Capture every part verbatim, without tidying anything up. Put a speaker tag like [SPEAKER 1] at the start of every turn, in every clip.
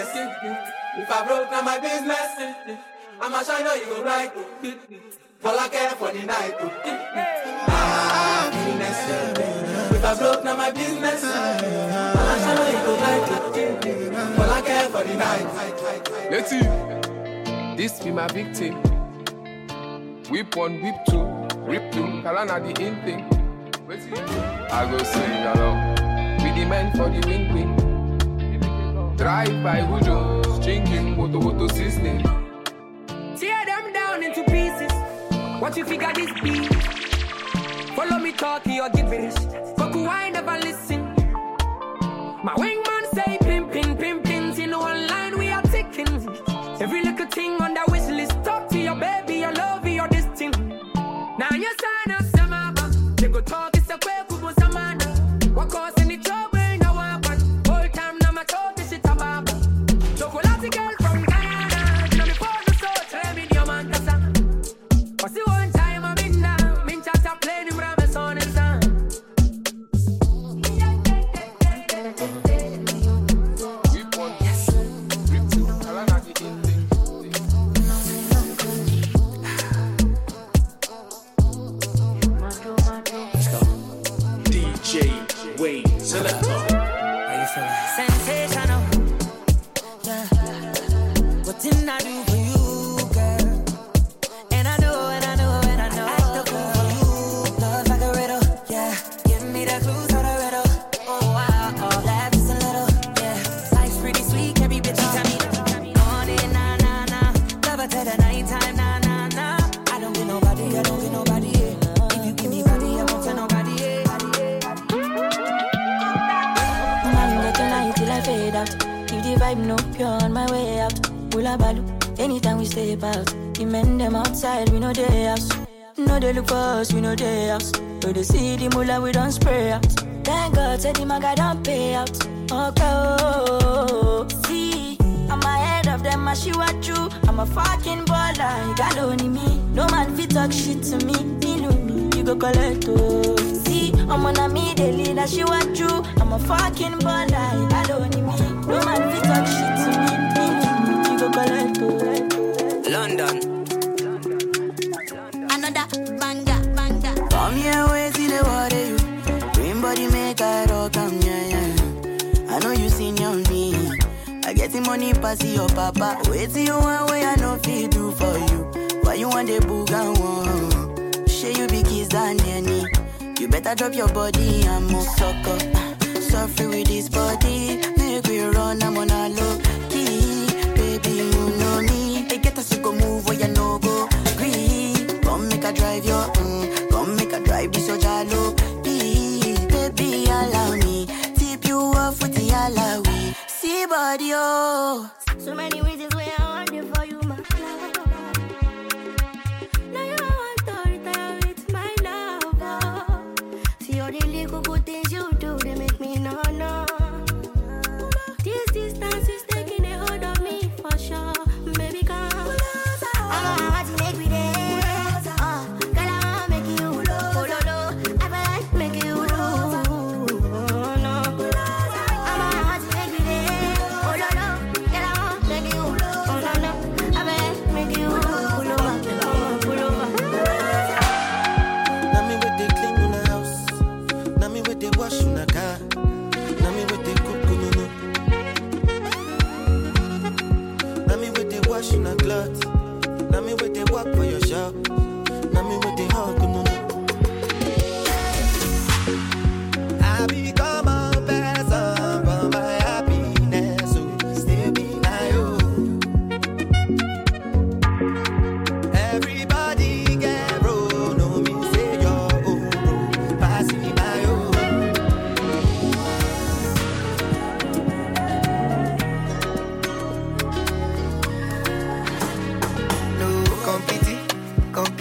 [SPEAKER 1] business. If I broke, now my business. I'ma shine on you go right. All I care for the night. Ah, business. If I broke, now my business. I'ma shine on you go right. All I care for the night.
[SPEAKER 2] Let's see. This be my victim. Whip one, whip two, rip two. Kalana the in thing. Let's see. I go sing along. Be the man for the win win. Drive by Hujo, drinking moto moto system.
[SPEAKER 3] Tear them down into pieces. What you figure this be? Follow me talkie or give it. Koku I never listen. My wingman say pim pim pim pins in one line we are ticking. Every little thing on the wish list. Talk to your baby, your love, your this thing. Now you sign up some mama. They go talk it's a quick kubo samana. What causing the trouble now I want. Whole time now my talk this shit about. Chocolate girl from Ghana. You know before the soul tell me your man kasa. But see one time I'm in now. Min chata playing him around the sun and sun.
[SPEAKER 2] Yes. Rip two, Kalana the in thing.
[SPEAKER 4] D J Wade Selector.
[SPEAKER 3] How you feeling?
[SPEAKER 5] Sensational. Yeah. What didn't I do for you, girl? And I know, and I know, and I know. I act the fool for you. Love like a riddle. Yeah. Give me the clues to the riddle. Oh, wow. Oh, laugh just a little. Yeah. Life's pretty sweet. Every bitch you tell me. On it, nah, nah, nah. Love her till the nighttime, nah, nah, nah. I don't get nobody. I don't get nobody. Yeah. If you give me body, I won't tell nobody. Yeah. Till I fade out. If the vibe no pure on my way out. Hula balu, anytime we step out. The men them outside, we know they house. No they look for us, we know they house. So they see the mula, we don't spray out. Thank God, said the maga don't pay out. Okay, oh, see, I'm ahead of them, I she what you. I'm a fucking baller, you got only me. No man fit talk shit to me, me know me, you go collect, oh. See, I'm on a me daily, that she want you. I'm a fucking baller, you got only me. No man fit talk shit to me, me know me, you go collect, oh.
[SPEAKER 3] London.
[SPEAKER 5] Another banger, banger. Come here, wait till the water you. Green body make I rock, come yeah, yeah. I know you seen on me. I get the money pass your papa. Wait till you want way I know fit do for you. Why you want the booga one? Share you be kiss than any. You better drop your body, I'm a sucker. Suffer with this body. Make we run, I'm on a low key. Baby, you know me. They get us to go move where you no go. Green, come make a drive your mm. Come make a drive this your jalo. Baby, allow me. Tip you off with the alawi. See body, oh. So many reasons why I want it for you, my love. Now you want to retire with my love, oh. See all the little good things you do, they make me no, no. This distance is taking a hold of me for sure. Baby, come. I'm a to make me there. Uh, girl, I wanna make you low. Oh, no, no. I wanna make you low. Oh, no. I'm a to make me there. Oh, no, no. Girl, I wanna make you low. Oh, no, no. I wanna make you low. Pull over, pull over.
[SPEAKER 6] Now me with the clean on the house. Now me with the wash on the car. Now me with the cook on the no. Now me with the wash on the clothes. Now me with the walk for your shop. Now me with the hug on the I become a person for my happiness. So still be my own. Everybody get roll. No me say your own roll. Pass me my own. No competi, com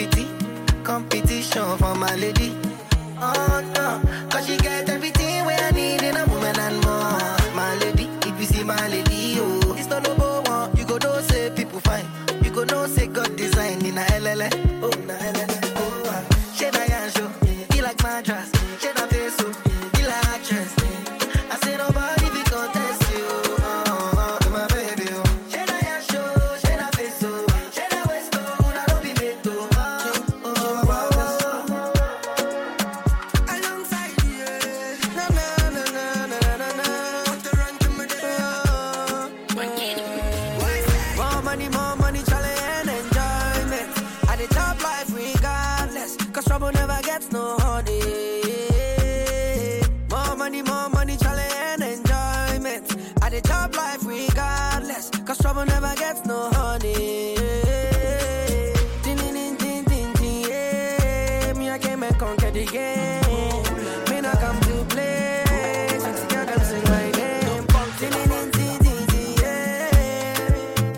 [SPEAKER 7] the job life regardless, cause trouble never gets no honey. Ding, ding, ding, ding, ding, ding, yeah. Me, I came and conquered the game. Me not come to play. Sexy girl, them sing my name. Ding, ding, ding, ding, ding, ding, yeah.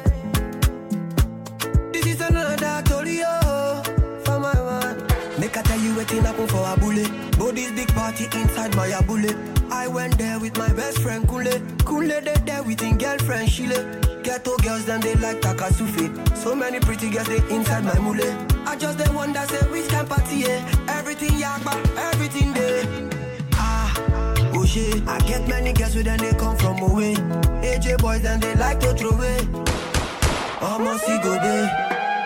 [SPEAKER 7] This is another story, oh, for my one. Make I tell you waiting happen for a bullet. But this big party inside my bullet. I went there with my best friend Kule. Kule they there with his girlfriend Shile. Ghetto girls them they like Takasufi. So many pretty girls they inside my mule. I just the one that say which can party, yeah. Everything yakba, everything there. Ah, oh shit. I get many girls with them they come from away. A J boys and they like to throw away. Almost see go there.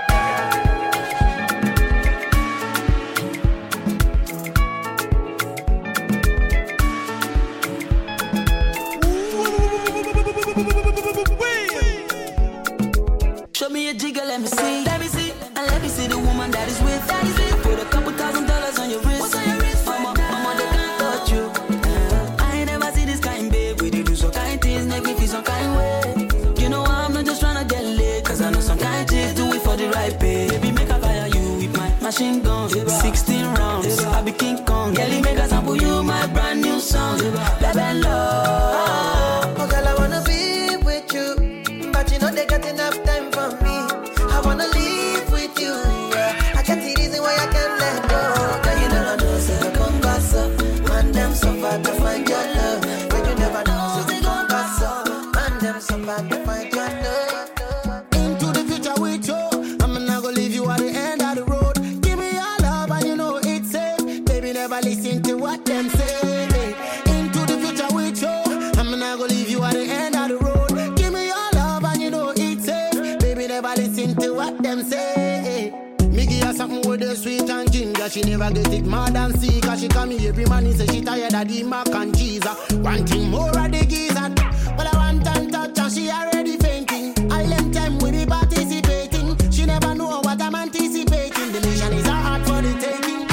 [SPEAKER 5] Show me a jigger, let me see. Let me see. And let me see the woman that is with. That is it. Put a couple thousand dollars on your wrist. What's on your wrist? Mama, mama, they can't touch you. Uh, I ain't never seen this kind, babe. We do some kind things, make me feel some kind way. You know I'm not just trying to get laid, cause I know some kind chicks do it for the right pay. Baby, make I fire you with my machine gun. sixteen rounds, I be King Kong. Girlie, make I sample you my brand new song. Baby, love.
[SPEAKER 7] Oh, girl, I wanna be with you, but you know they got enough time for me. I wanna live with you, yeah. I can't see reason why I can't let go. Girl, you never know, say I come pass up. Man, them so far to find your love. But you never know, so they come pass up. Man, them so far to find your love.
[SPEAKER 8] Into the future with you, I'm not gonna leave you at the end of the road. Give me your love and you know it's safe. Baby, never listen to what them say. Into the future with you, I'm not gonna leave you at the end of the road. Give me your love and you know it's safe. Baby, never listen to what them say. Me give her something with the sweet and ginger. She never get it mad and see, cause she come here every man. He say she tired of the mac and cheese. One thing more of the geezer. But I want and touch and she already fainting. Island time we be participating. She never know what I'm anticipating. The mission is hard for the taking.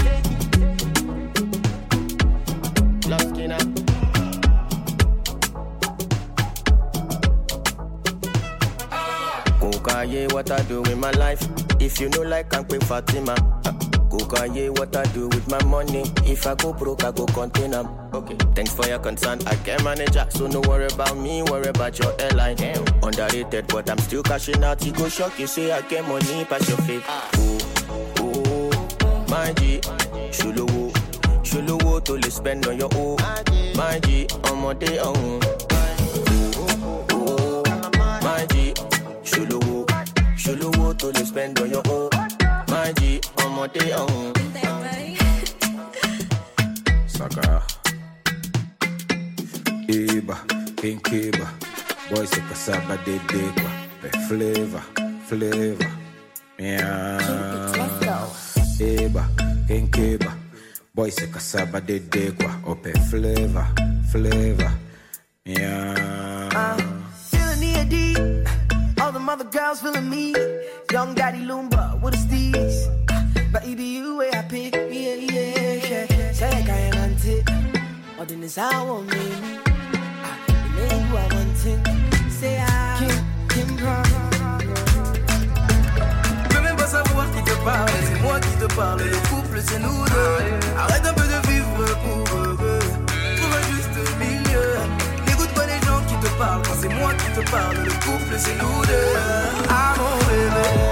[SPEAKER 8] Love skin up.
[SPEAKER 9] Kukaye, what I do with my life. If you know like I'm quick Fatima. Kukaye, what I do with my money. If I go broke, I go contain them. Okay, thanks for your concern. I can manage it, so no worry about me, worry about your airline. Damn. Underrated, but I'm still cashing out. You go shock, you say I get money, pass your faith. Oh, oh, my G, Shuluwo, Shuluwo to le spend on your own. My G, on my day on. Oh, my G, Shuluwo, Shuluwo to le spend on your own. My G, on my day on.
[SPEAKER 10] Saka Eba, King Kiba, boys the Kasaba de Degua, the flavor, flavor, yeah.
[SPEAKER 5] Let's go.
[SPEAKER 10] Eba, King Kiba, boys the Kasaba de Degua, open flavor, flavor, yeah.
[SPEAKER 7] Uh, feeling the A D, all the mother girls feeling me. Young Daddy Lumba with a steez. But it be you where I pick, yeah, yeah, yeah. Say I can't want it, or then it's how I want me. The name who I want it, say I Kim, Kim Brown.
[SPEAKER 6] Je peux même pas savoir qui te parle, c'est moi qui te parle. Le couple c'est nous deux. Arrête un peu de vivre pour eux. Trouve un juste milieu. N'écoute pas les gens qui te parlent quand c'est moi qui te parle. Le couple c'est nous deux. Ah mon bébé.